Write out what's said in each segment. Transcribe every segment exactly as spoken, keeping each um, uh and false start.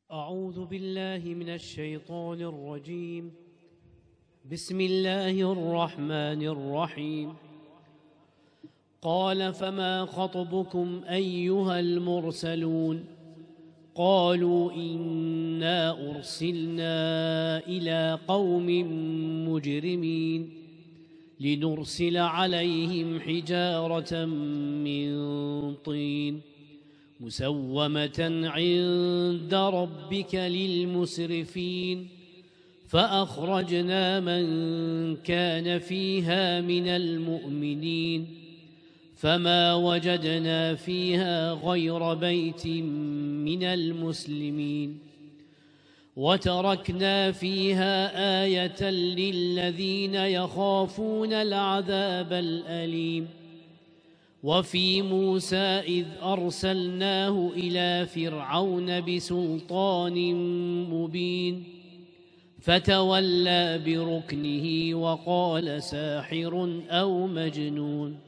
أعوذ بالله من الشيطان الرجيم. بسم الله الرحمن الرحيم. قال فما خطبكم أيها المرسلون؟ قالوا إنا أرسلنا إلى قوم مجرمين لنرسل عليهم حجارة من طين مسومة عند ربك للمسرفين فأخرجنا من كان فيها من المؤمنين فما وجدنا فيها غير بيت من المسلمين وتركنا فيها آية للذين يخافون العذاب الأليم. وفي موسى إذ أرسلناه إلى فرعون بسلطان مبين فتولى بركنه وقال ساحر أو مجنون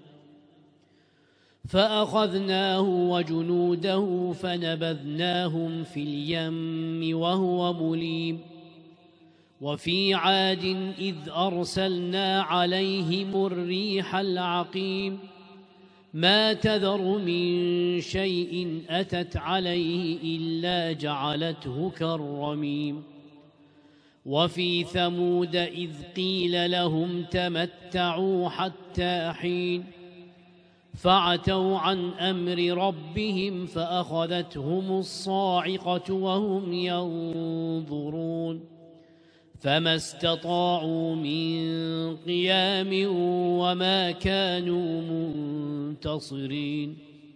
فأخذناه وجنوده فنبذناهم في اليم وهو مليم. وفي عاد إذ أرسلنا عليهم الريح العقيم ما تذر من شيء أتت عليه إلا جعلته كالرميم. وفي ثمود إذ قيل لهم تمتعوا حتى حين فعتوا عن أمر ربهم فأخذتهم الصاعقة وهم ينظرون فما استطاعوا من قيام وما كانوا منتصرين.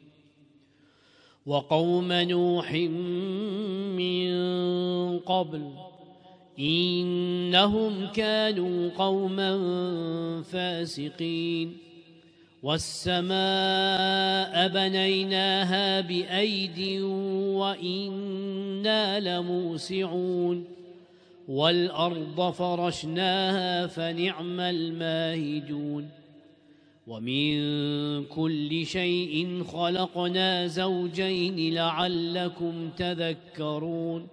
وقوم نوح من قبل إنهم كانوا قوما فاسقين. والسماء بنيناها بأيد وإنا لموسعون والأرض فرشناها فنعم الماهدون. ومن كل شيء خلقنا زوجين لعلكم تذكرون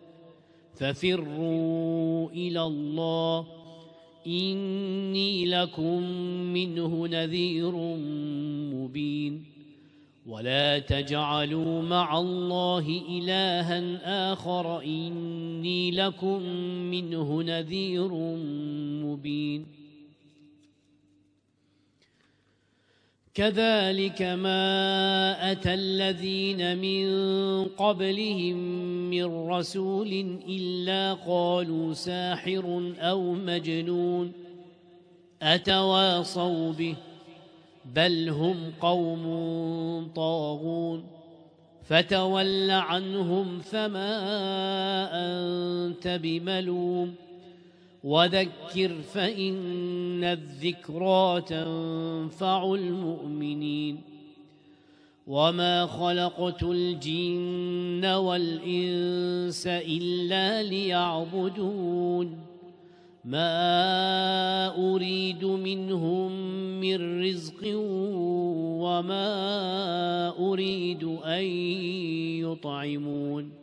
ففروا إلى الله إني لكم منه نذير مبين. ولا تجعلوا مع الله إلها آخر إني لكم منه نذير مبين. كذلك ما أتى الذين من قبلهم من رسول إلا قالوا ساحر أو مجنون أتواصوا به بل هم قوم طاغون. فتول عنهم فما أنت بملوم وذكر فإن الذكرى تنفع المؤمنين. وما خلقت الجن والإنس إلا ليعبدون ما أريد منهم من رزق وما أريد أن يطعمون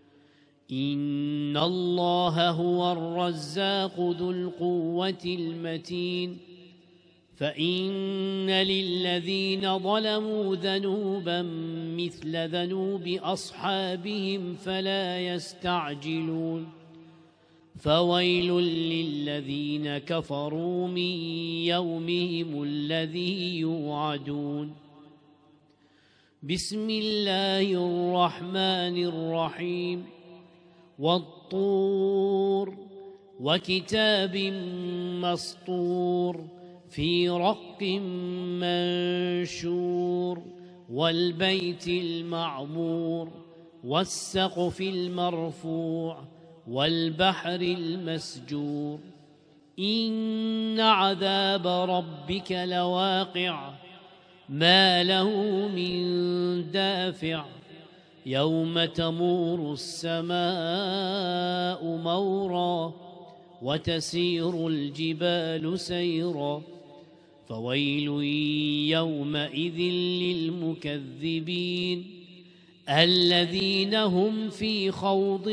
إن الله هو الرزاق ذو القوة المتين. فإن للذين ظلموا ذنوبا مثل ذنوب أصحابهم فلا يستعجلون فويل للذين كفروا من يومهم الذي يوعدون. بسم الله الرحمن الرحيم. والطور وكتاب مسطور في رق منشور والبيت المعمور والسقف المرفوع والبحر المسجور. إن عذاب ربك لواقع ما له من دافع يوم تمور السماء مورا وتسير الجبال سيرا فويل يومئذ للمكذبين الذين هم في خوض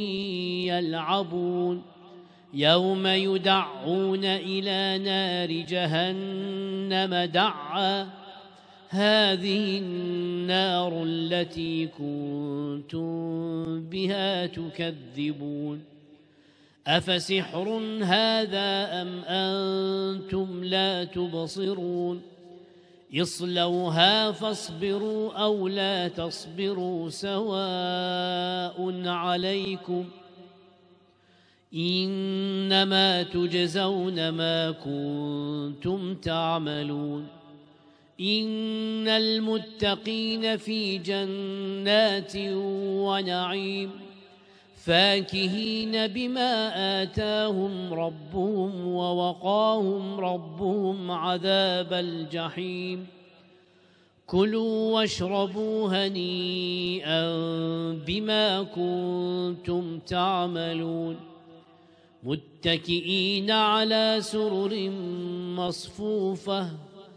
يلعبون يوم يدعون إلى نار جهنم دعا هذه النار التي كنتم بها تكذبون أفسحر هذا أم أنتم لا تبصرون اصلوها فاصبروا أو لا تصبروا سواء عليكم إنما تجزون ما كنتم تعملون إن المتقين في جنات ونعيم فاكهين بما آتاهم ربهم ووقاهم ربهم عذاب الجحيم كلوا واشربوا هنيئا بما كنتم تعملون متكئين على سرر مصفوفة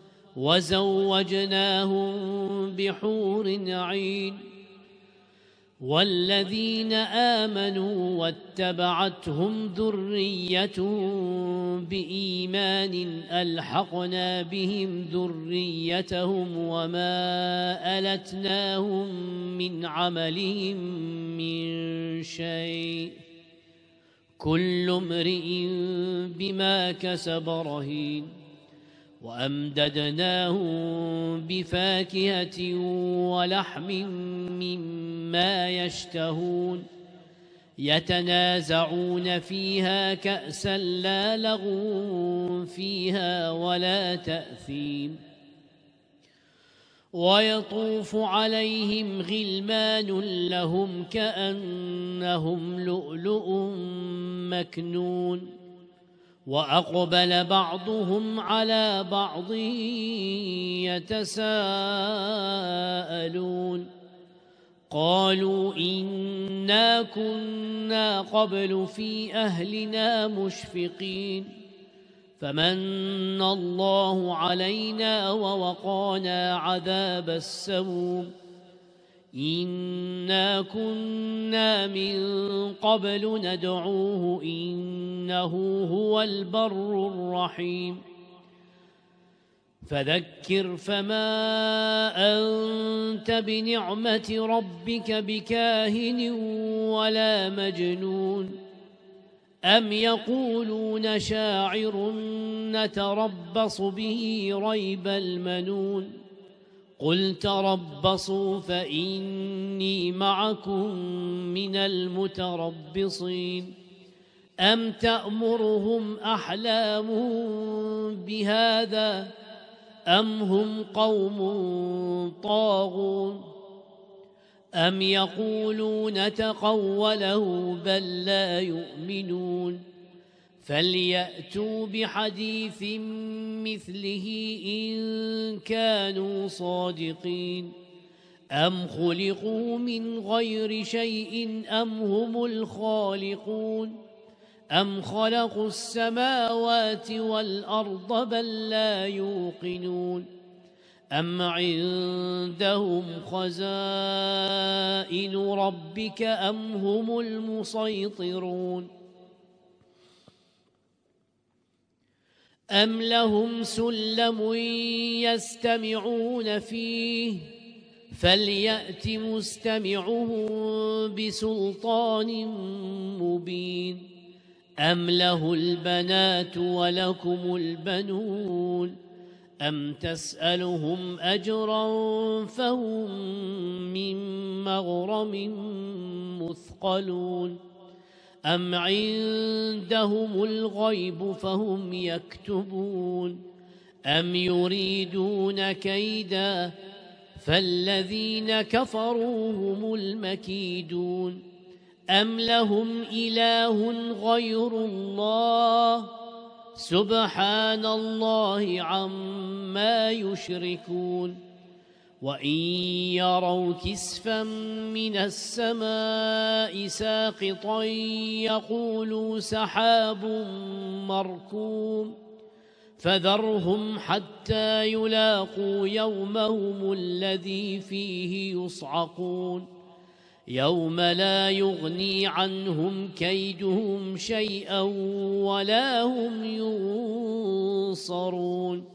وزوجناهم بحور عين والذين آمنوا واتبعتهم ذريتهم بإيمان ألحقنا بهم ذريتهم وما ألتناهم من عملهم من شيء كل امرئ بما كسب رهين وأمددناهم بفاكهة ولحم مما يشتهون يتنازعون فيها كأسا لا لغو فيها ولا تأثيم ويطوف عليهم غلمان لهم كأنهم لؤلؤ مكنون وأقبل بعضهم على بعض يتساءلون قالوا إنا كنا قبل في أهلنا مشفقين فمن الله علينا ووقانا عذاب السموم إنا كنا من قبل ندعوه إنه هو البر الرحيم فذكر فما أنت بنعمة ربك بكاهن ولا مجنون أم يقولون شاعر نتربص به ريب المنون قل تربصوا فإني معكم من المتربصين أم تأمرهم أحلامهم بهذا أم هم قوم طاغون أم يقولون تقوله بل لا يؤمنون فليأتوا بحديث مثله إن كانوا صادقين أم خلقوا من غير شيء أم هم الخالقون أم خلقوا السماوات والأرض بل لا يوقنون أم عندهم خزائن ربك أم هم المسيطرون أم لهم سلم يستمعون فيه فليأت مستمعهم بسلطان مبين أم له البنات ولكم البنون أم تسألهم أجرا فهم من مغرم مثقلون أم عندهم الغيب فهم يكتبون أم يريدون كيدا فالذين كفروا هم المكيدون أم لهم إله غير الله سبحان الله عما يشركون وإن يروا كسفا من السماء ساقطا يقولوا سحاب مركوم فذرهم حتى يلاقوا يومهم الذي فيه يصعقون يوم لا يغني عنهم كيدهم شيئا ولا هم ينصرون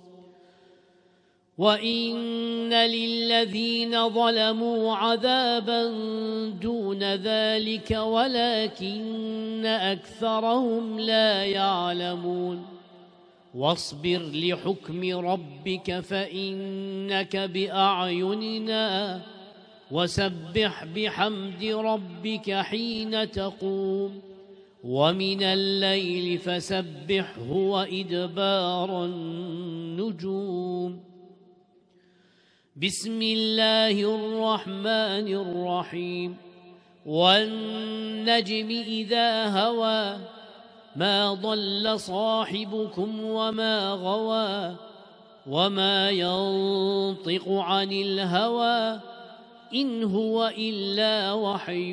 وإن للذين ظلموا عذابا دون ذلك ولكن أكثرهم لا يعلمون واصبر لحكم ربك فإنك بأعيننا وسبح بحمد ربك حين تقوم ومن الليل فسبحه وإدبار النجوم بسم الله الرحمن الرحيم والنجم إذا هوى ما ضل صاحبكم وما غوى وما ينطق عن الهوى إن هو إلا وحي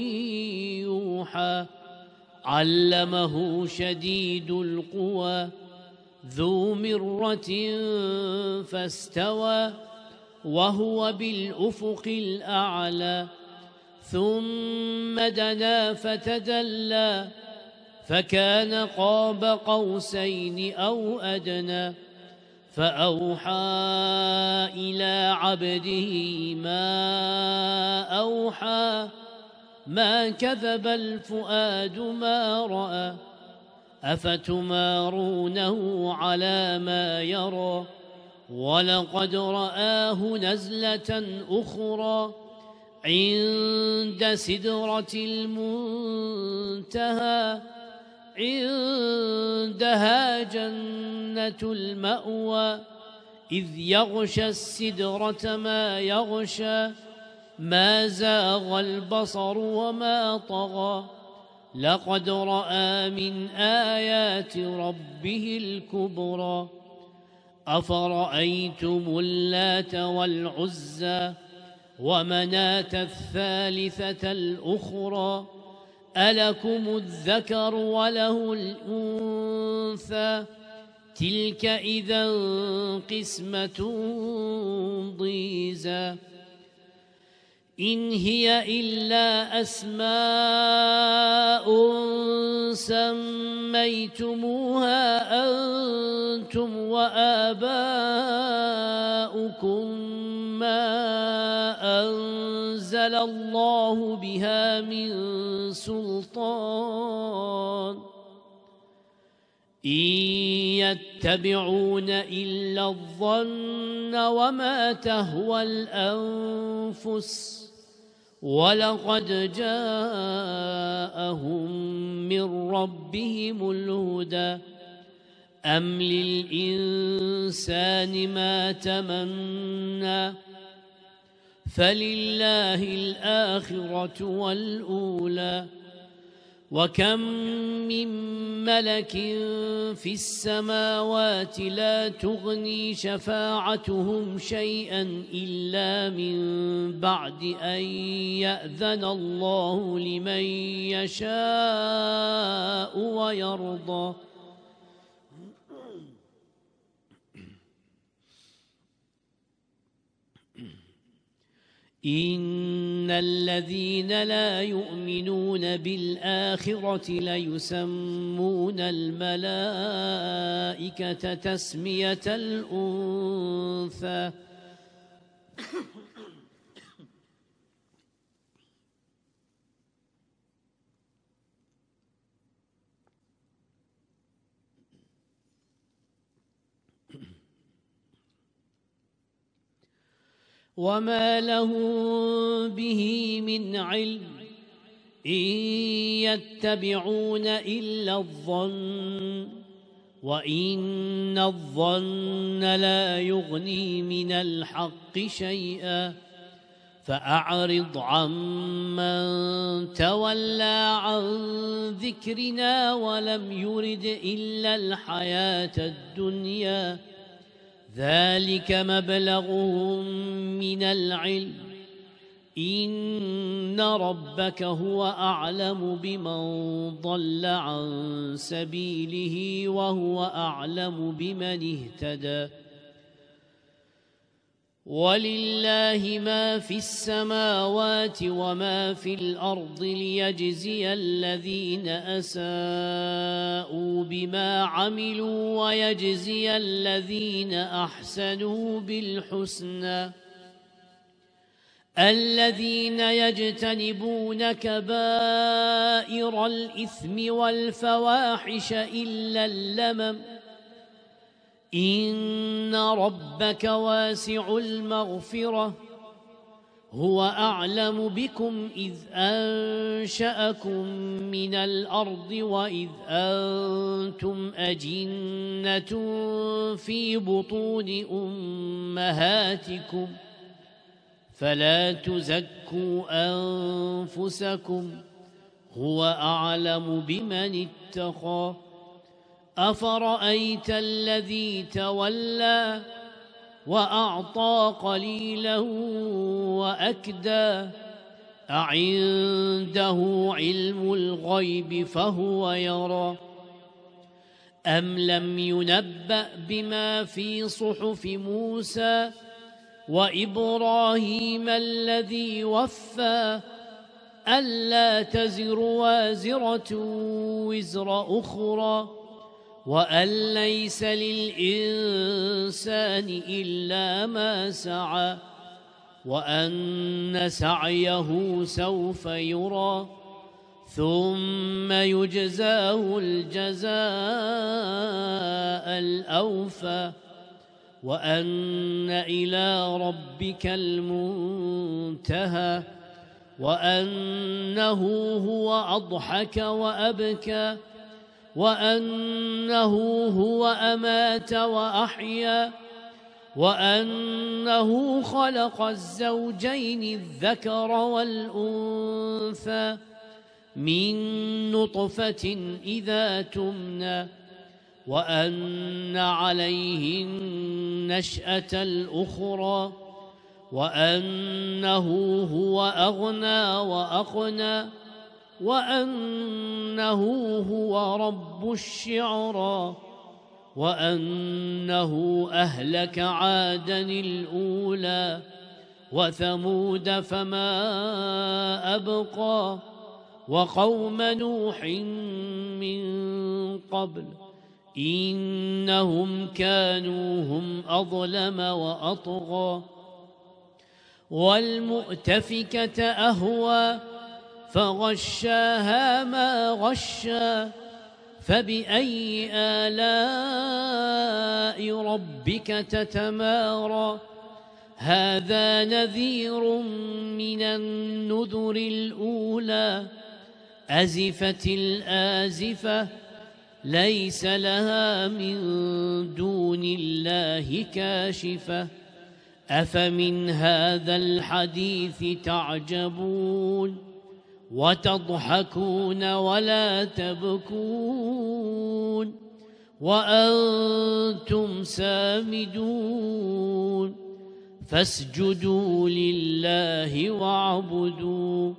يوحى علمه شديد القوى ذو مرة فاستوى وهو بالأفق الأعلى ثم دنا فتدلى فكان قاب قوسين أو أدنى فأوحى إلى عبده ما أوحى ما كذب الفؤاد ما رأى أفتمارونه على ما يرى ولقد رآه نزلة أخرى عند سدرة المنتهى عندها جنة المأوى إذ يغشى السدرة ما يغشى ما زاغ البصر وما طغى لقد رأى من آيات ربه الكبرى أفرأيتم اللات والعزى ومناة الثالثة الأخرى ألكم الذكر وله الأنثى تلك إذا قسمة ضيزى إن هي إلا أسماء سميتموها أنتم وآباؤكم ما أنزل الله بها من سلطان إن يتبعون إلا الظن وما تهوى الأنفس ولقد جاءهم من ربهم الهدى أم للإنسان ما تمنى فلله الآخرة والأولى وكم من ملك في السماوات لا تغني شفاعتهم شيئا إلا من بعد أن يأذن الله لمن يشاء ويرضى إن الذين لا يؤمنون بالآخرة ليسمون الملائكة تسمية الأنثى وما له به من علم إن يتبعون إلا الظن وإن الظن لا يغني من الحق شيئا فأعرض عمن تولى عن ذكرنا ولم يرد إلا الحياة الدنيا ذلك مبلغهم من العلم إن ربك هو أعلم بمن ضل عن سبيله وهو أعلم بمن اهتدى ولله ما في السماوات وما في الأرض ليجزي الذين أساءوا بما عملوا ويجزي الذين أحسنوا بالحسنى الذين يجتنبون كبائر الإثم والفواحش إلا اللمم إن ربك واسع المغفرة هو أعلم بكم إذ أنشأكم من الأرض وإذ أنتم أجنة في بطون أمهاتكم فلا تزكوا أنفسكم هو أعلم بمن اتقى أفرأيت الذي تولى وأعطى قليلا وأكدى أعنده علم الغيب فهو يرى أم لم ينبأ بما في صحف موسى وإبراهيم الذي وفى ألا تزر وازرة وزر أخرى وأن ليس للإنسان إلا ما سعى وأن سعيه سوف يرى ثم يجزاه الجزاء الأوفى وأن إلى ربك المنتهى وأنه هو أضحك وأبكى وأنه هو أمات وأحيا وأنه خلق الزوجين الذكر والأنثى من نطفة إذا تمنى وأن عليه النشأة الأخرى وأنه هو أغنى وأقنى وأنه هو رب الشعرى وأنه أهلك عادا الأولى وثمود فما أبقى وقوم نوح من قبل إنهم كانوا هم أظلم وأطغى والمؤتفكة أهوى فغشاها ما غشى فبأي آلاء ربك تتمارى هذا نذير من النذر الأولى أزفت الآزفة ليس لها من دون الله كاشفة أفمن هذا الحديث تعجبون وتضحكون ولا تبكون وأنتم سامدون فاسجدوا لله واعبدوا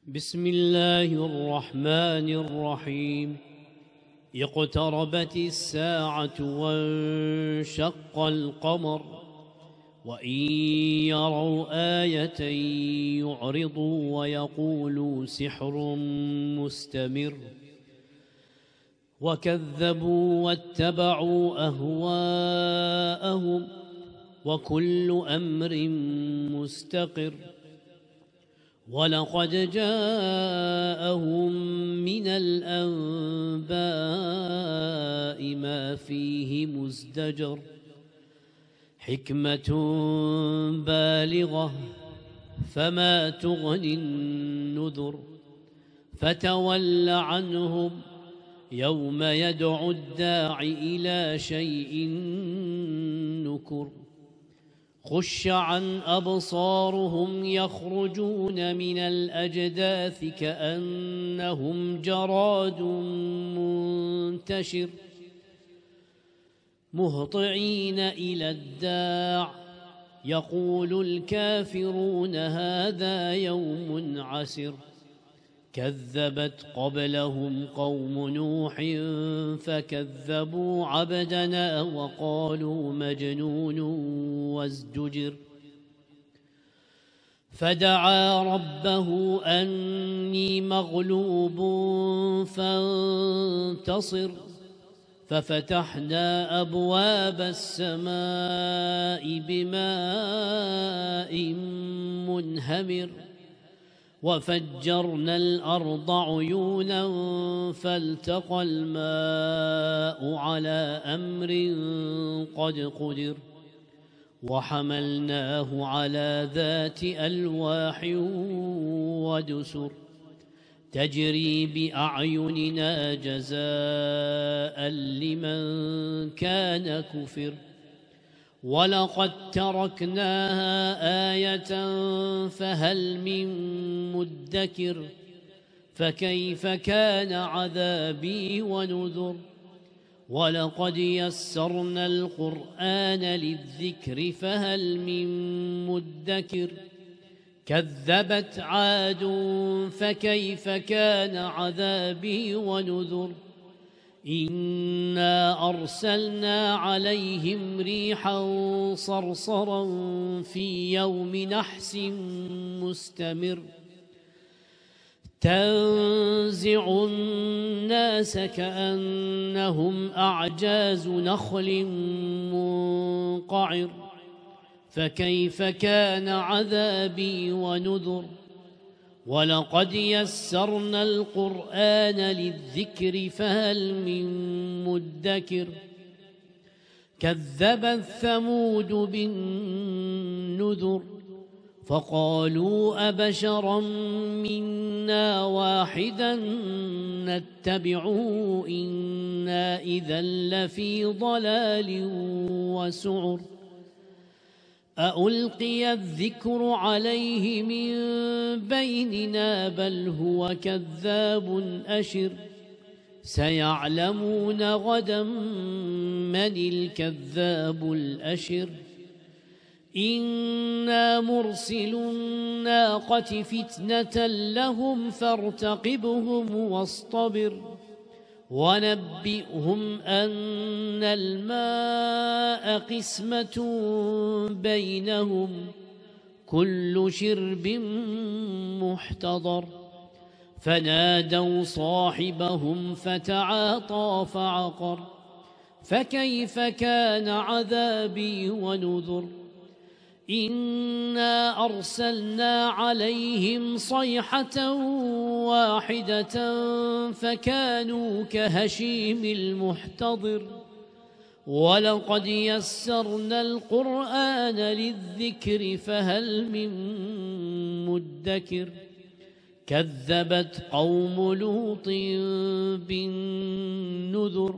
بسم الله الرحمن الرحيم. اقتربت الساعة وانشق القمر وإن يروا آية يعرضوا ويقولوا سحر مستمر وكذبوا واتبعوا أهواءهم وكل أمر مستقر ولقد جاءهم من الأنباء ما فيه مزدجر حكمة بالغة فما تغني النذر فتول عنهم يوم يدعو الداع إلى شيء نكر خش عن أبصارهم يخرجون من الأجداث كأنهم جراد منتشر مهطعين إلى الداع يقول الكافرون هذا يوم عسر كذبت قبلهم قوم نوح فكذبوا عبدنا وقالوا مجنون وازدجر فدعا ربه أني مغلوب فانتصر ففتحنا أبواب السماء بماء منهمر وفجرنا الأرض عيونا فالتقى الماء على أمر قد قدر وحملناه على ذات ألواح ودسر تجري بأعيننا جزاء لمن كان كفر ولقد تركناها آية فهل من مدكر فكيف كان عذابي ونذر ولقد يسرنا القرآن للذكر فهل من مدكر كذبت عاد فكيف كان عذابي ونذر إنا أرسلنا عليهم ريحا صرصرا في يوم نحس مستمر تنزع الناس كأنهم أعجاز نخل منقعر فكيف كان عذابي ونذر ولقد يسرنا القرآن للذكر فهل من مدكر كذبت ثمود بالنذر فقالوا أبشرا منا واحدا نتبعه إنا إذا لفي ضلال وسعر أألقي الذكر عليه من بيننا بل هو كذاب أشر سيعلمون غدا من الكذاب الأشر إنا مرسل الناقة فتنة لهم فارتقبهم واصطبر ونبئهم أن الماء قسمة بينهم كل شرب محتضر فنادوا صاحبهم فتعاطى فعقر فكيف كان عذابي ونذر إنا أرسلنا عليهم صيحة واحدة فكانوا كهشيم المحتضر ولقد يسرنا القرآن للذكر فهل من مدكر كذبت قوم لوط بالنذر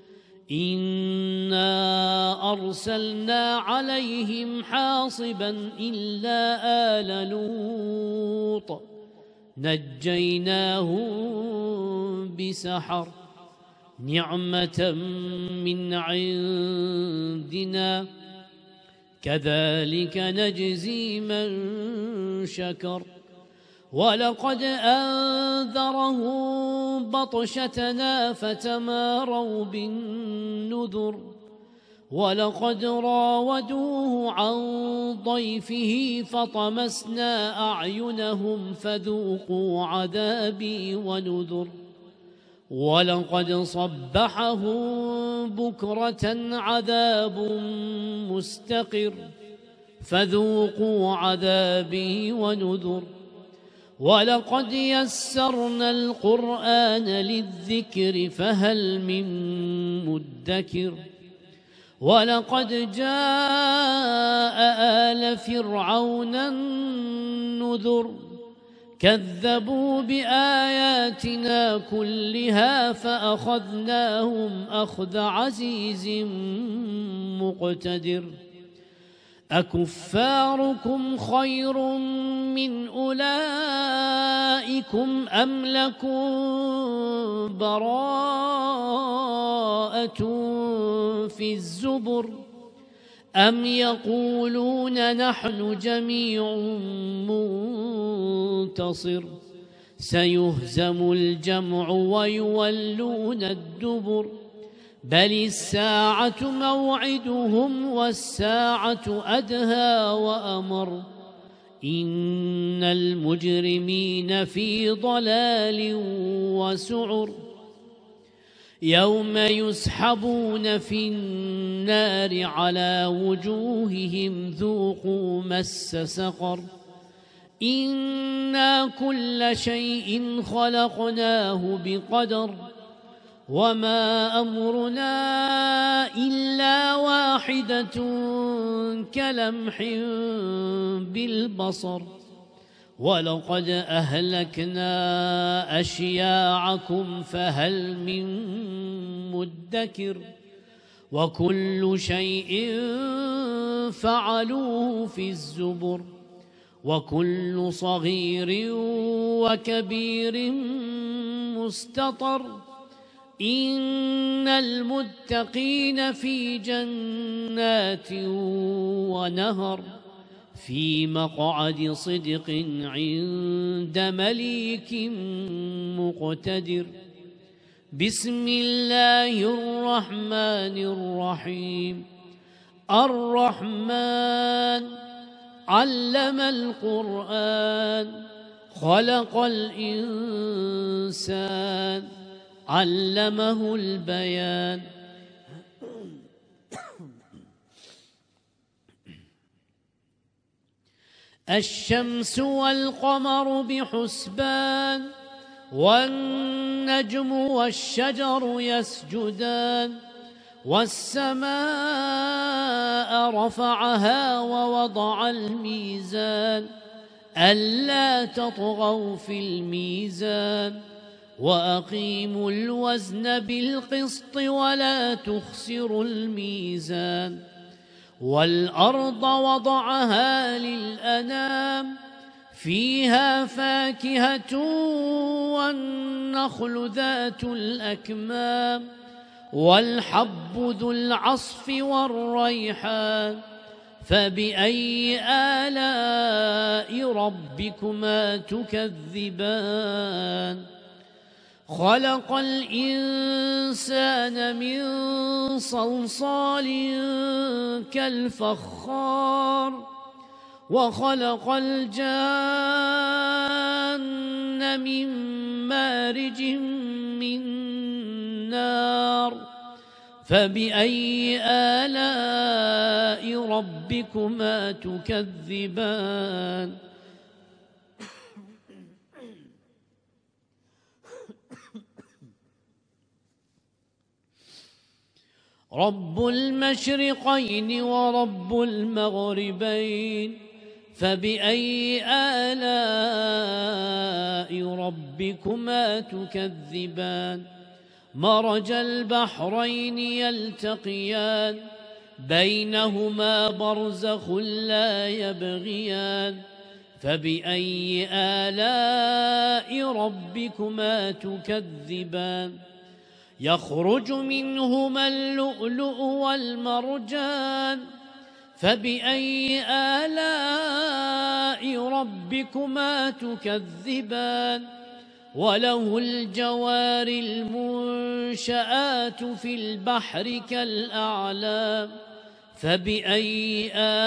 إنا أرسلنا عليهم حاصبا إلا آل لوط نجيناهم بسحر نعمة من عندنا كذلك نجزي من شكر ولقد أنذرهم بطشتنا فتماروا بالنذر ولقد راودوه عن ضيفه فطمسنا أعينهم فذوقوا عذابي ونذر ولقد صبحهم بكرة عذاب مستقر فذوقوا عذابي ونذر ولقد يسرنا القرآن للذكر فهل من مدكر ولقد جاء آل فرعون النذر كذبوا بآياتنا كلها فأخذناهم أخذ عزيز مقتدر أكفاركم خير من أولئكم أم لكم براءة في الزبر أم يقولون نحن جميع منتصر سيهزم الجمع ويولون الدبر بل الساعة موعدهم والساعة أدهى وأمر إن المجرمين في ضلال وسعر يوم يسحبون في النار على وجوههم ذوقوا مس سقر إنا كل شيء خلقناه بقدر وما أمرنا إلا واحدة كلمح بالبصر ولقد أهلكنا أشياعكم فهل من مدكر وكل شيء فعلوه في الزبر وكل صغير وكبير مستطر إن المتقين في جنات ونهر في مقعد صدق عند مليك مقتدر بسم الله الرحمن الرحيم الرحمن علم القرآن خلق الإنسان علمه البيان الشمس والقمر بحسبان والنجم والشجر يسجدان والسماء رفعها ووضع الميزان ألا تطغوا في الميزان وأقيموا الوزن بالقسط ولا تخسروا الميزان والأرض وضعها للأنام فيها فاكهة والنخل ذات الأكمام والحب ذو العصف والريحان فبأي آلاء ربكما تكذبان خلق الإنسان من صلصال كالفخار وخلق الجان من مارج من نار فبأي آلاء ربكما تكذبان رب المشرقين ورب المغربين فبأي آلاء ربكما تكذبان مرج البحرين يلتقيان بينهما برزخ لا يبغيان فبأي آلاء ربكما تكذبان يخرج منهما اللؤلؤ والمرجان فبأي آلاء ربكما تكذبان وله الجوار المنشآت في البحر كالأعلام فبأي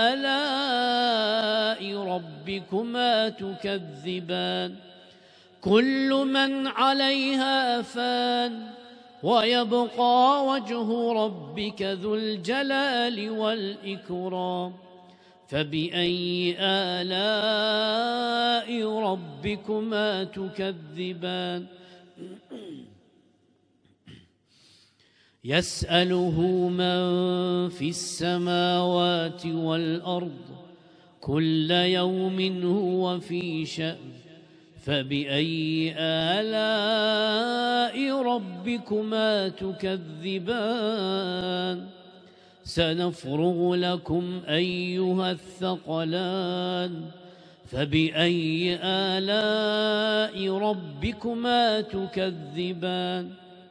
آلاء ربكما تكذبان كل من عليها فان ويبقى وجه ربك ذو الجلال والإكرام فبأي آلاء ربكما تكذبان يسأله من في السماوات والأرض كل يوم هو في شأن فبأي آلاء ربكما تكذبان سنفرغ لكم أيها الثقلان فبأي آلاء ربكما تكذبان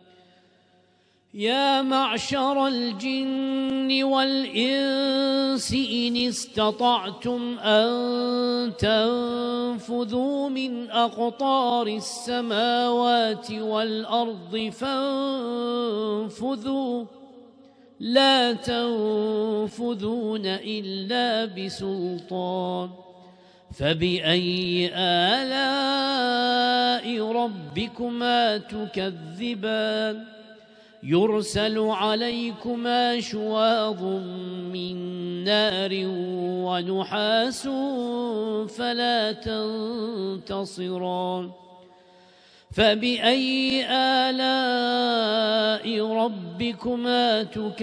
يا معشر الجن والإنس إن استطعتم أن تنفذوا من أقطار السماوات والأرض فانفذوا لا تنفذون إلا بسلطان فبأي آلاء ربكما تكذبان يرسل عليكما شواظ من نار ونحاس فلا تنتصران فبأي آلاء ربكما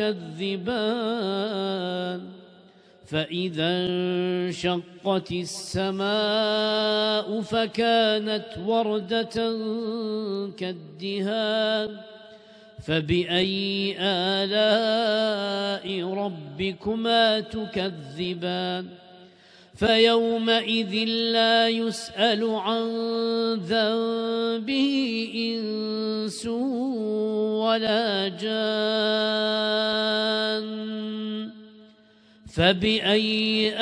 تكذبان فإذا انشقت السماء فكانت وردة كالدهان فبأي آلاء ربكما تكذبان فيومئذ لا يسأل عن ذنبه إنس ولا جان فبأي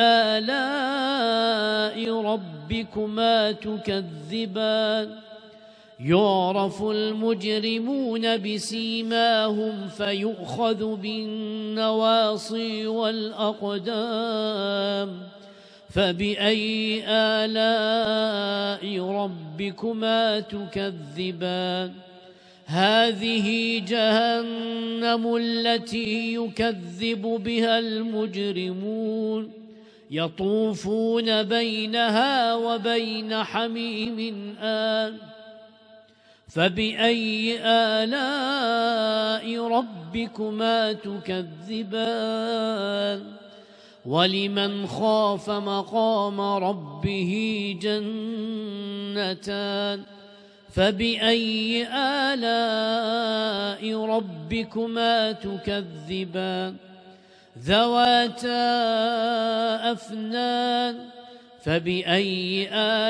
آلاء ربكما تكذبان يعرف المجرمون بسيماهم فيؤخذ بالنواصي والأقدام فبأي آلاء ربكما تكذبان هذه جهنم التي يكذب بها المجرمون يطوفون بينها وبين حميم آن فبأي آلاء ربكما تكذبان ولمن خاف مقام ربه جنتان فبأي آلاء ربكما تكذبان ذواتا أفنان فبأي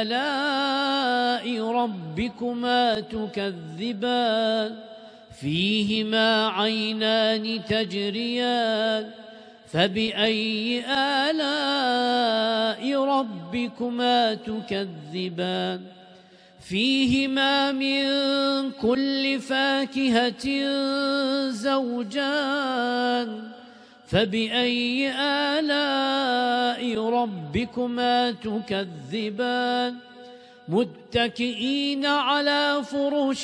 آلاء ربكما تكذبان فيهما عينان تجريان فبأي آلاء ربكما تكذبان فيهما من كل فاكهة زوجان فبأي آلاء ربكما تكذبان متكئين على فرش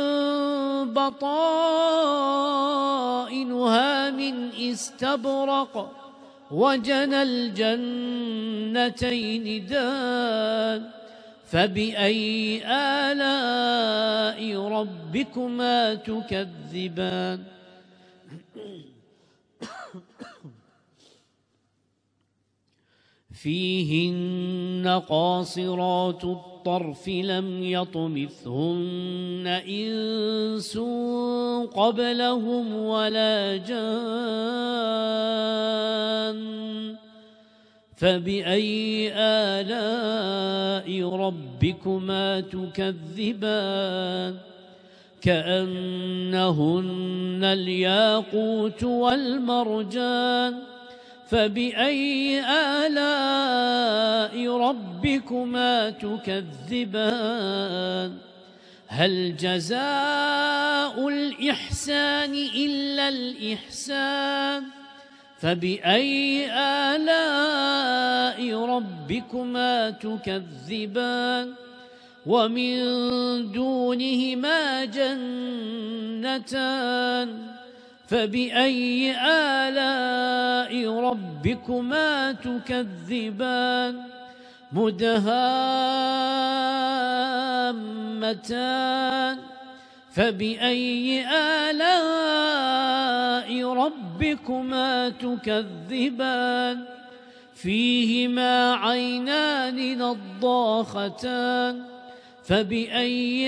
بطائنها من استبرق وجنى الجنتين دان فبأي آلاء ربكما تكذبان فيهن قاصرات الطرف لم يطمثهن إنس قبلهم ولا جان فبأي آلاء ربكما تكذبان كأنهن الياقوت والمرجان فبأي آلاء ربكما تكذبان هل جزاء الإحسان إلا الإحسان فبأي آلاء ربكما تكذبان ومن دونهما جنتان فبأي آلاء ربكما تكذبان مدهامتان فبأي آلاء ربكما تكذبان فيهما عينان نضاختان فبأي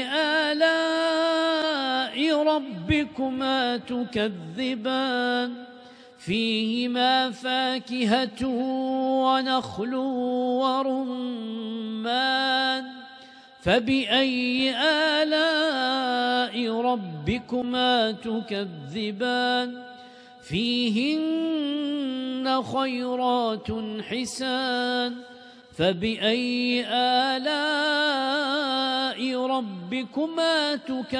آلاء ربكما تكذبان فيهما فاكهة ونخل ورمان فبأي آلاء ربكما تكذبان فيهن خيرات حسان فبأي آلاء ربكما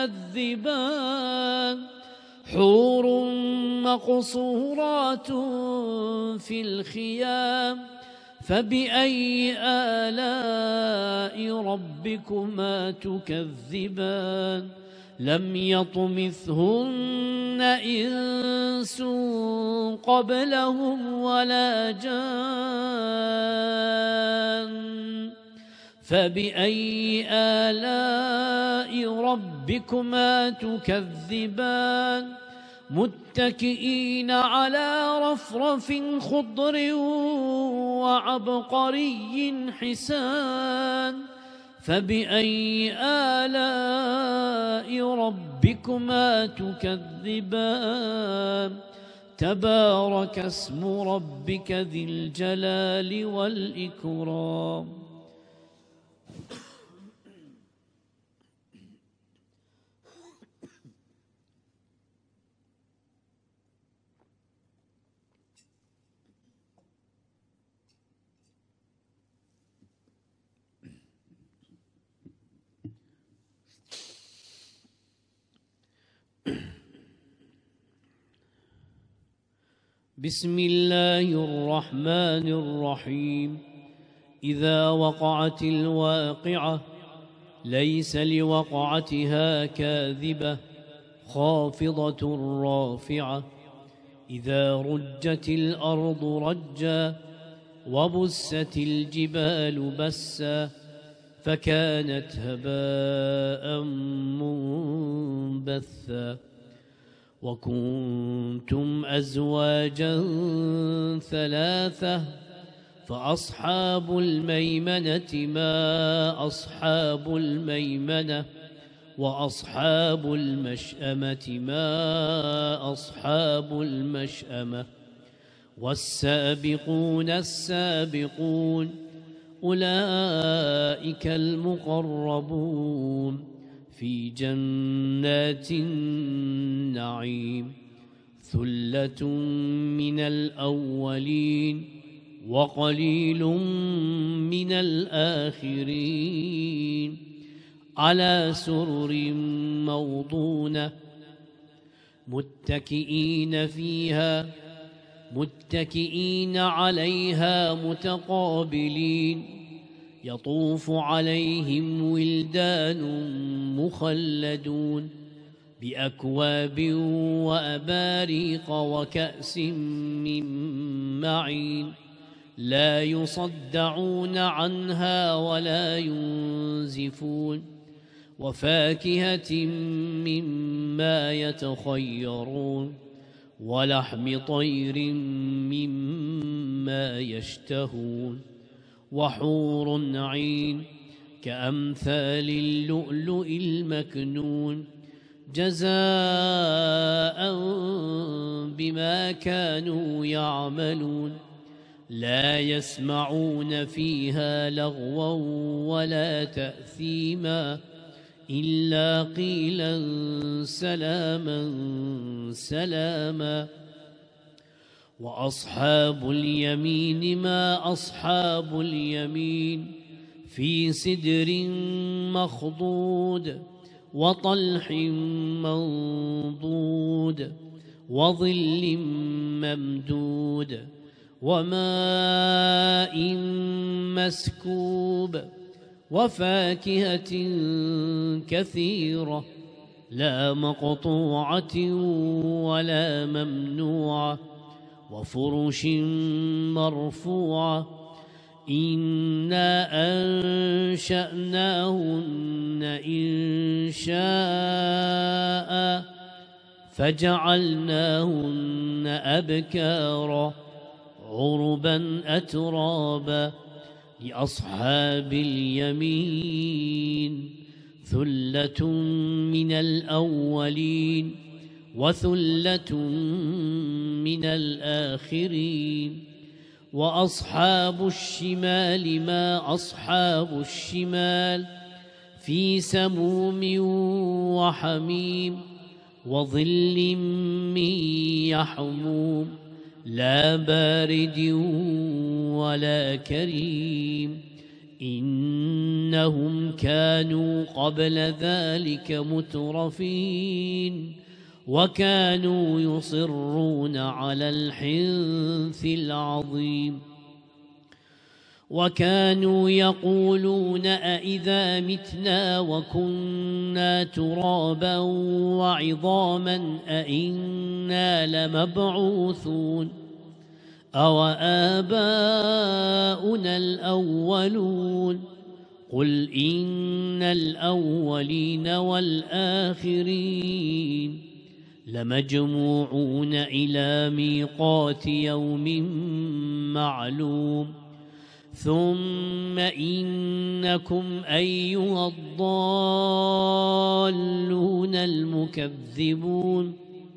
تكذبان حور مقصورات في الخيام فبأي آلاء ربكما تكذبان لم يطمثهن إنس قبلهم ولا جان فبأي آلاء ربكما تكذبان متكئين على رفرف خضر وعبقري حسان فبأي آلاء ربكما تكذبان تبارك اسم ربك ذي الجلال والإكرام بسم الله الرحمن الرحيم إذا وقعت الواقعة ليس لوقعتها كاذبة خافضة رافعة إذا رجت الأرض رجا وبست الجبال بسا فكانت هباء منبثا وكنتم أزواجا ثلاثة فأصحاب الميمنة ما أصحاب الميمنة وأصحاب المشأمة ما أصحاب المشأمة والسابقون السابقون أولئك المقربون في جنات النعيم ثلة من الأولين وقليل من الآخرين على سرر موضونة متكئين فيها متكئين عليها متقابلين يطوف عليهم ولدان مخلدون بأكواب وأباريق وكأس من معين لا يصدعون عنها ولا ينزفون وفاكهة مما يتخيرون ولحم طير مما يشتهون وحور عين كأمثال اللؤلؤ المكنون جزاء بما كانوا يعملون لا يسمعون فيها لغوا ولا تأثيما إلا قيلا سلاما سلاما وأصحاب اليمين ما أصحاب اليمين في سدر مخضود وطلح منضود وظل ممدود وماء مسكوب وفاكهة كثيرة لا مقطوعة ولا ممنوعة وفرش مرفوعة إنا أنشأناهن إن شاء فجعلناهن أبكارا عربا أترابا لأصحاب اليمين ثلة من الأولين وثلة من الآخرين وأصحاب الشمال ما أصحاب الشمال في سموم وحميم وظل من يحموم لا بارد ولا كريم إنهم كانوا قبل ذلك مترفين وكانوا يصرون على الحنث العظيم وكانوا يقولون أئذا متنا وكنا ترابا وعظاما أئنا لمبعوثون أو آباؤنا الأولون قل إن الأولين والآخرين لمجموعون إلى ميقات يوم معلوم ثم إنكم أيها الضالون المكذبون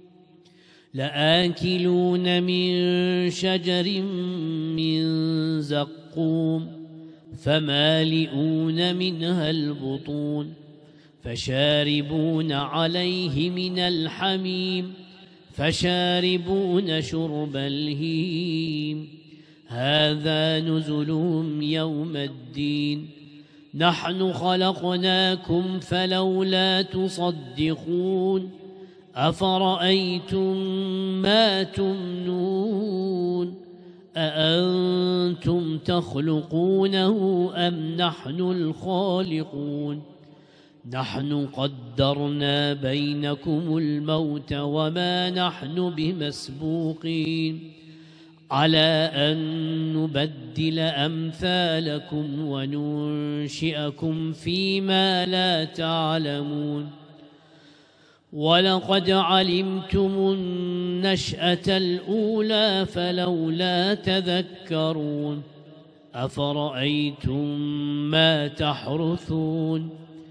لآكلون من شجر من زقوم فمالئون منها البطون فشاربون عليه من الحميم فشاربون شرب الهيم هذا نزلهم يوم الدين نحن خلقناكم فلولا تصدقون أفرأيتم ما تمنون أأنتم تخلقونه أم نحن الخالقون نحن قدرنا بينكم الموت وما نحن بمسبوقين على أن نبدل أمثالكم وننشئكم فيما لا تعلمون ولقد علمتم النشأة الأولى فلولا تذكرون أفرأيتم ما تحرثون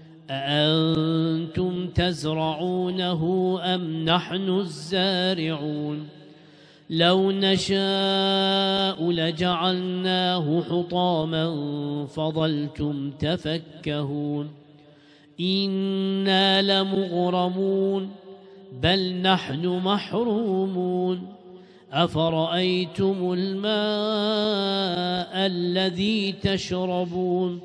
أأنتم تزرعونه أم نحن الزارعون لو نشاء لجعلناه حطاما فظلتم تفكهون إنا لمغرمون بل نحن محرومون أفرأيتم الماء الذي تشربون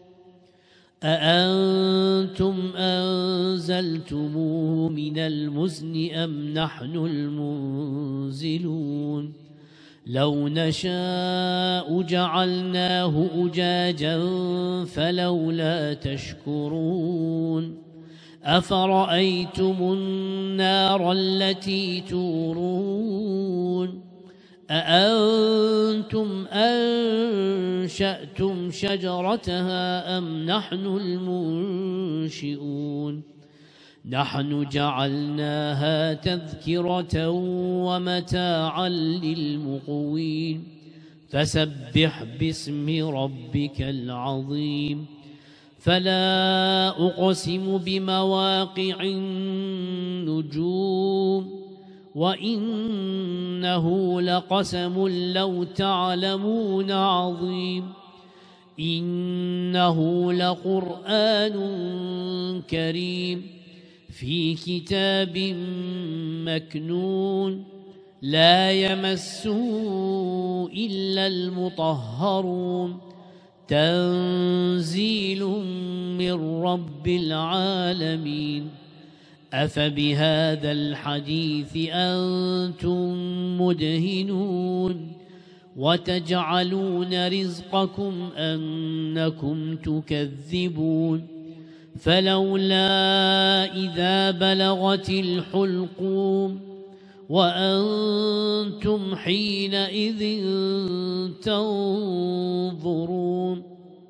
أأنتم أنزلتموه من المزن أم نحن المنزلون لو نشاء جعلناه أجاجا فلولا تشكرون أفرأيتم النار التي تورون أأنتم أنشأتم شجرتها أم نحن المنشئون نحن جعلناها تذكرة ومتاعا للمقوين فسبح باسم ربك العظيم فلا أقسم بمواقع النجوم وإنه لقسم لو تعلمون عظيم إنه لقرآن كريم في كتاب مكنون لا يمسه إلا المطهرون تنزيل من رب العالمين أفبهذا الحديث أنتم مدهنون وتجعلون رزقكم أنكم تكذبون فلولا إذا بلغت الحلقوم وأنتم حينئذ تنظرون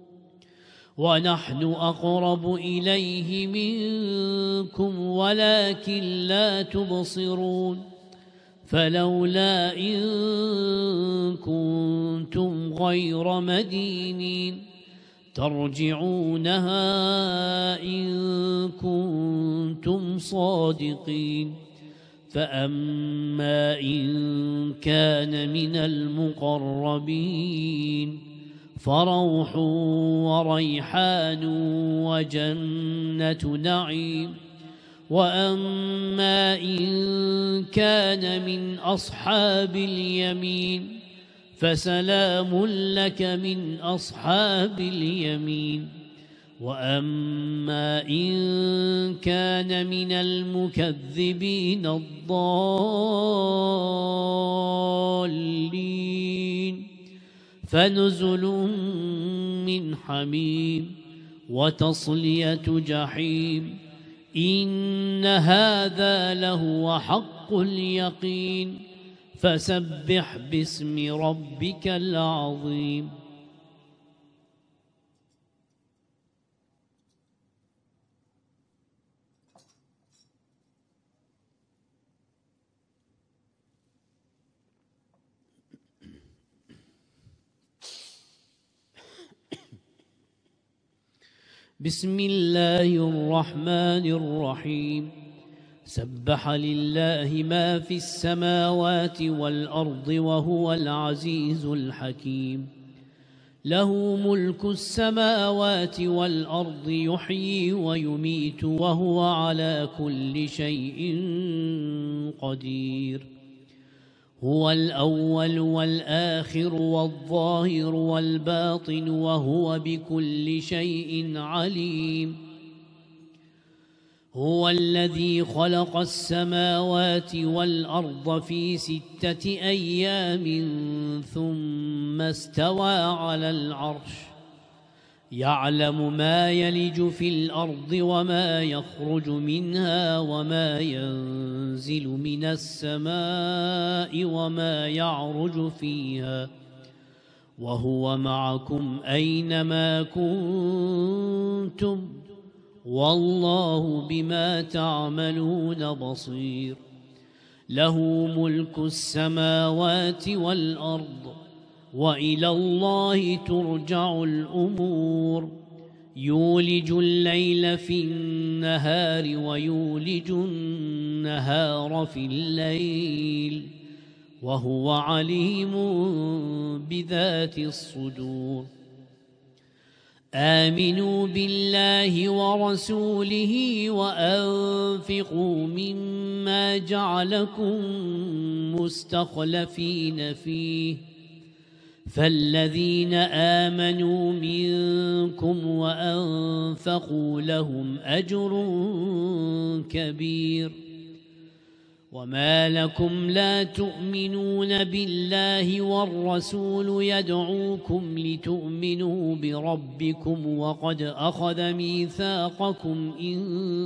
ونحن أقرب إليه منكم ولكن لا تبصرون فلولا إن كنتم غير مدينين ترجعونها إن كنتم صادقين فأما إن كان من المقربين فروح وريحان وجنة نعيم وأما إن كان من أصحاب اليمين فسلام لك من أصحاب اليمين وأما إن كان من المكذبين الضالين فنزل من حميم وتصلية جحيم إن هذا لهو حق اليقين فسبح باسم ربك العظيم. بسم الله الرحمن الرحيم سبح لله ما في السماوات والأرض وهو العزيز الحكيم له ملك السماوات والأرض يحيي ويميت وهو على كل شيء قدير هو الأول والآخر والظاهر والباطن وهو بكل شيء عليم هو الذي خلق السماوات والأرض في ستة أيام ثم استوى على العرش يعلم ما يلج في الأرض وما يخرج منها وما ينزل من السماء وما يعرج فيها وهو معكم أينما كنتم والله بما تعملون بصير له ملك السماوات والأرض وإلى الله ترجع الأمور يولج الليل في النهار ويولج النهار في الليل وهو عليم بذات الصدور آمنوا بالله ورسوله وأنفقوا مما جعلكم مستخلفين فيه فالذين آمنوا منكم وأنفقوا لهم أجر كبير وما لكم لا تؤمنون بالله والرسول يدعوكم لتؤمنوا بربكم وقد أخذ ميثاقكم إن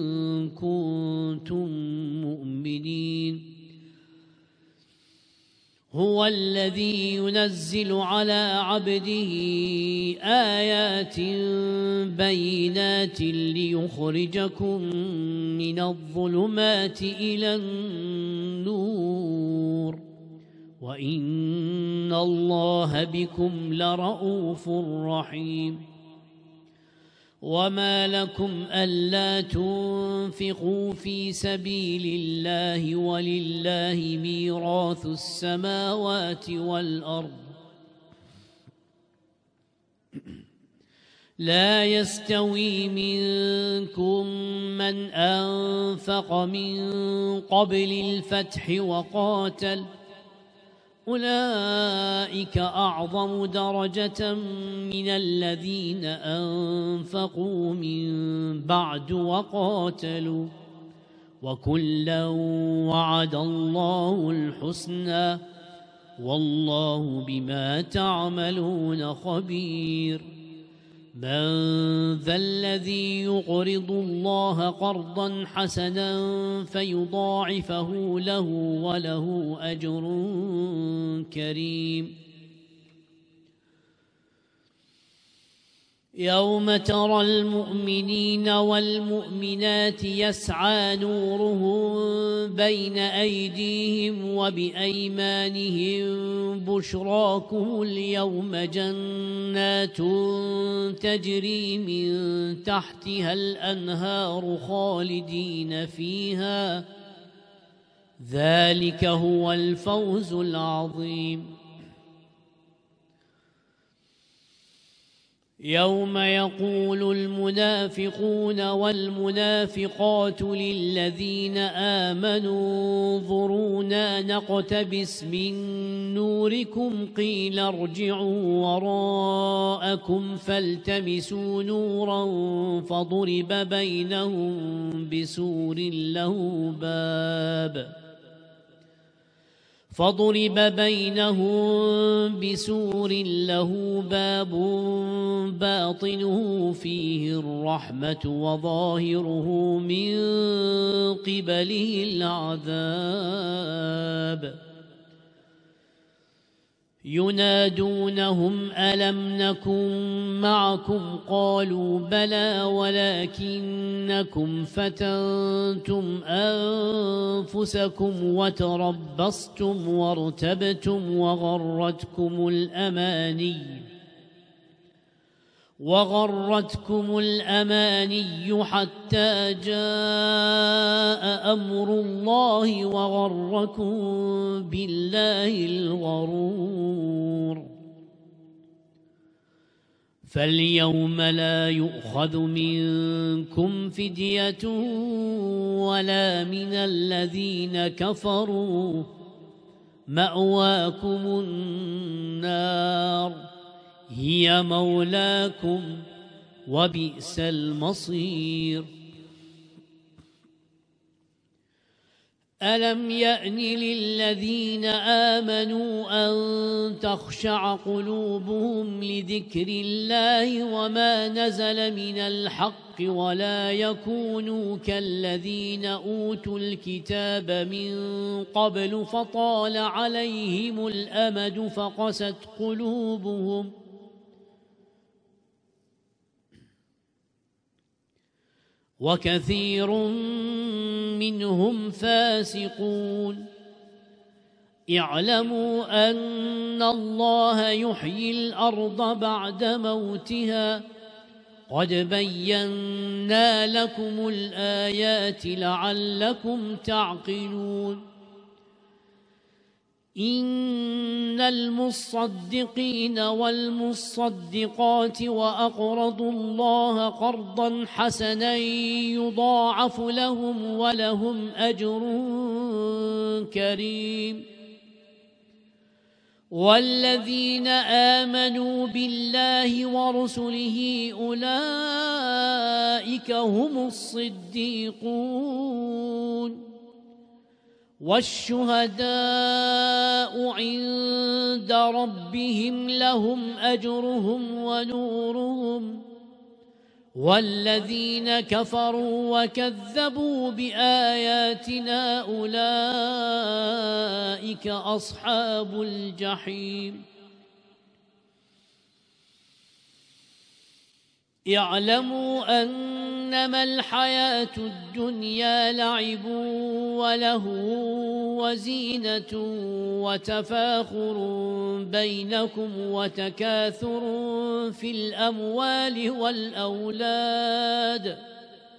كنتم مؤمنين هو الذي ينزل على عبده آيات بينات ليخرجكم من الظلمات إلى النور وإن الله بكم لرؤوف رحيم وما لكم ألا تنفقوا في سبيل الله ولله ميراث السماوات والأرض لا يستوي منكم من أنفق من قبل الفتح وقاتل أولئك أعظم درجة من الذين أنفقوا من بعد وقاتلوا وكلا وعد الله الحسنى والله بما تعملون خبير من ذا الذي يقرض الله قرضا حسنا فيضاعفه له وله أجر كريم يوم ترى المؤمنين والمؤمنات يسعى نورهم بين أيديهم وبأيمانهم بشراكم اليوم جنات تجري من تحتها الأنهار خالدين فيها ذلك هو الفوز العظيم يوم يقول المنافقون والمنافقات للذين آمنوا انظرونا نقتبس من نوركم قيل ارجعوا وراءكم فالتمسوا نورا فضرب بينهم بسور له باب فضرب بينهم بسور له باب باطنه فيه الرحمة وظاهره من قبله العذاب ينادونهم ألم نكن معكم قالوا بلى ولكنكم فتنتم أنفسكم وتربصتم وارتبتم وغرتكم الأماني وغرتكم الأماني حتى جاء أمر الله وغركم بالله الغرور فاليوم لا يؤخذ منكم فدية ولا من الذين كفروا مأواكم النار هي مولاكم وبئس المصير ألم يأن للذين آمنوا أن تخشع قلوبهم لذكر الله وما نزل من الحق ولا يكونوا كالذين أوتوا الكتاب من قبل فطال عليهم الأمد فقست قلوبهم وكثير منهم فاسقون اعلموا أن الله يحيي الأرض بعد موتها قد بينا لكم الآيات لعلكم تعقلون إن المصدقين والمصدقات وأقرضوا الله قرضا حسنا يضاعف لهم ولهم أجر كريم والذين آمنوا بالله ورسله أولئك هم الصديقون والشهداء عند ربهم لهم أجرهم ونورهم والذين كفروا وكذبوا بآياتنا أولئك أصحاب الجحيم اعلموا أنما الحياة الدنيا لعب وله وزينة وتفاخر بينكم وتكاثر في الأموال والأولاد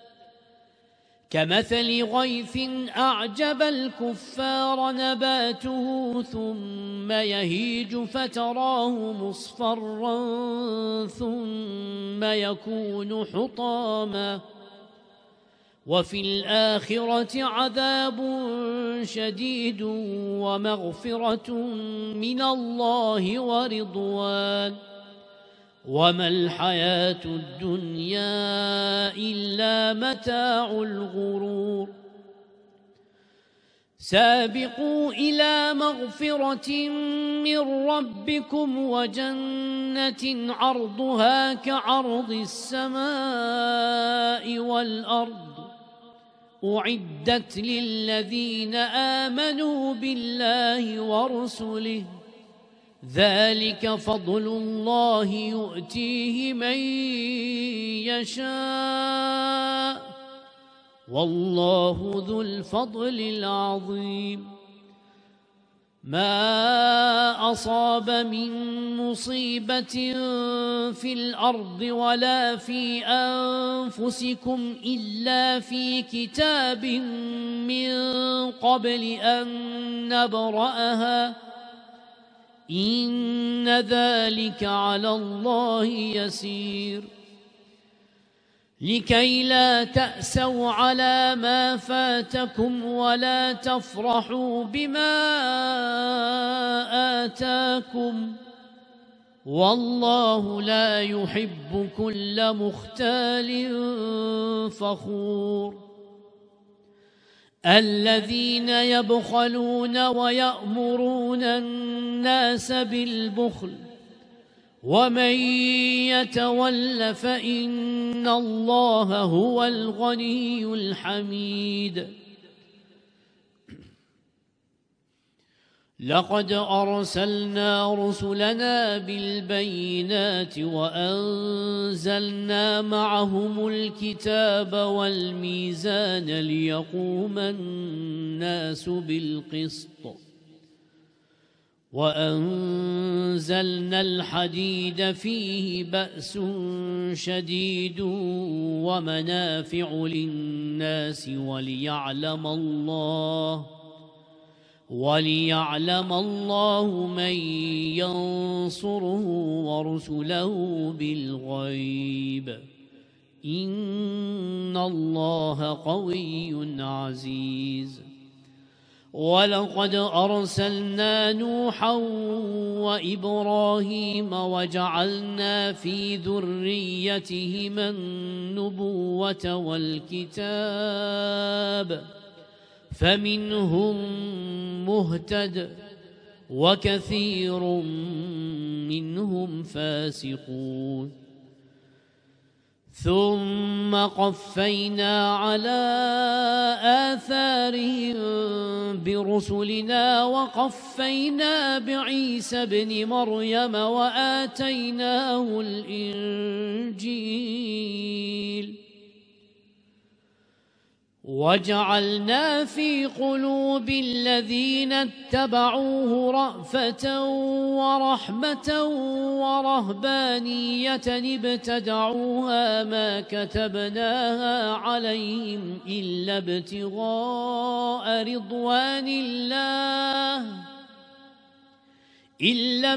كمثل غيث أعجب الكفار نباته ثم يهيج فتراه مصفرا ثم يكون حطاما وفي الآخرة عذاب شديد ومغفرة من الله ورضوان وما الحياة الدنيا إلا متاع الغرور سابقوا إلى مغفرة من ربكم وجنة عرضها كعرض السماء والأرض أعدت للذين آمنوا بالله ورسله ذلك فضل الله يؤتيه من يشاء والله ذو الفضل العظيم ما أصاب من مصيبة في الأرض ولا في أنفسكم إلا في كتاب من قبل أن نبرأها إن ذلك على الله يسير لكي لا تأسوا على ما فاتكم ولا تفرحوا بما آتاكم والله لا يحب كل مختال فخور الذين يبخلون ويأمرون الناس بالبخل ومن يتول فإن الله هو الغني الحميد لقد أرسلنا رسلنا بالبينات وأنزلنا معهم الكتاب والميزان ليقوم الناس بالقسط وأنزلنا الحديد فيه بأس شديد ومنافع للناس وليعلم الله وليعلم الله من ينصره ورسله بالغيب إن الله قوي عزيز ولقد أرسلنا نوحا وإبراهيم وجعلنا في ذريتهما النبوة والكتاب فمنهم مهتد وكثير منهم فاسقون ثم قفينا على آثارهم برسلنا وقفينا بعيسى ابن مريم وآتيناه الإنجيل وجعلنا في قلوب الذين اتبعوه رأفة ورحمة ورهبانية ابتدعوها ما كتبناها عليهم إلا ابتغاء رضوان الله إلا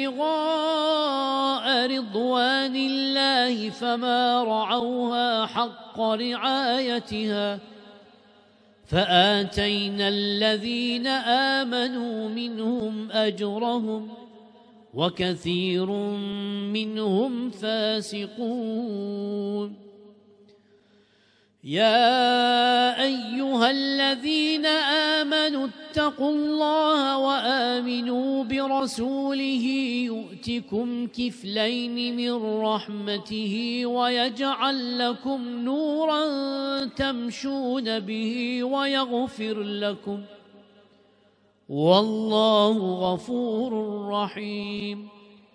ابتغاء رضوان الله فما رعوها حق رعايتها فآتينا الذين آمنوا منهم أجرهم وكثير منهم فاسقون يا أيها الذين آمنوا اتقوا الله وآمنوا برسوله يؤتكم كفلين من رحمته ويجعل لكم نورا تمشون به ويغفر لكم والله غفور رحيم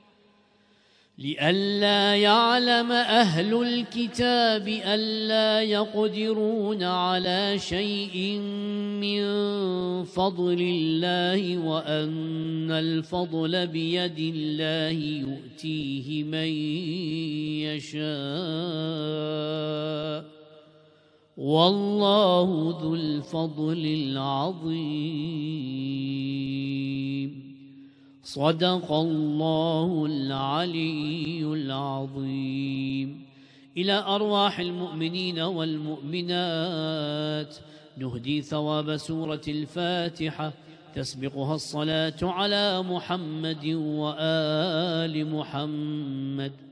لئلا يعلم أهل الكتاب ألا يقدرون على شيء من فضل الله وأن الفضل بيد الله يؤتيه من يشاء والله ذو الفضل العظيم صدق الله العلي العظيم إلى أرواح المؤمنين والمؤمنات. نهدي ثواب سورة الفاتحة تسبقها الصلاة على محمد وآل محمد.